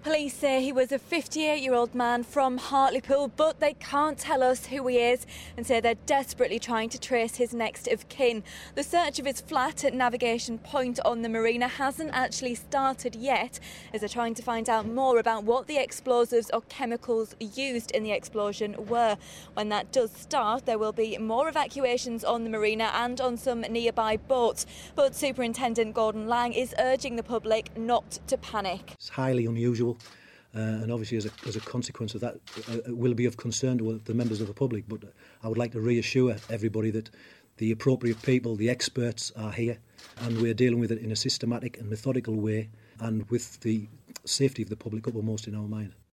Police say he was a 58-year-old man from Hartlepool, but they can't tell us who he is and say they're desperately trying to trace his next of kin. The search of his flat at Navigation Point on the marina hasn't actually started yet, as they're trying to find out more about what the explosives or chemicals used in the explosion were. When that does start, there will be more evacuations on the marina and on some nearby boats. But Superintendent Gordon Lang is urging the public not to panic. It's highly unusual. And obviously as a consequence of that it will be of concern to the members of the public, but I would like to reassure everybody that the appropriate people, the experts are here, and we're dealing with it in a systematic and methodical way and with the safety of the public uppermost in our mind.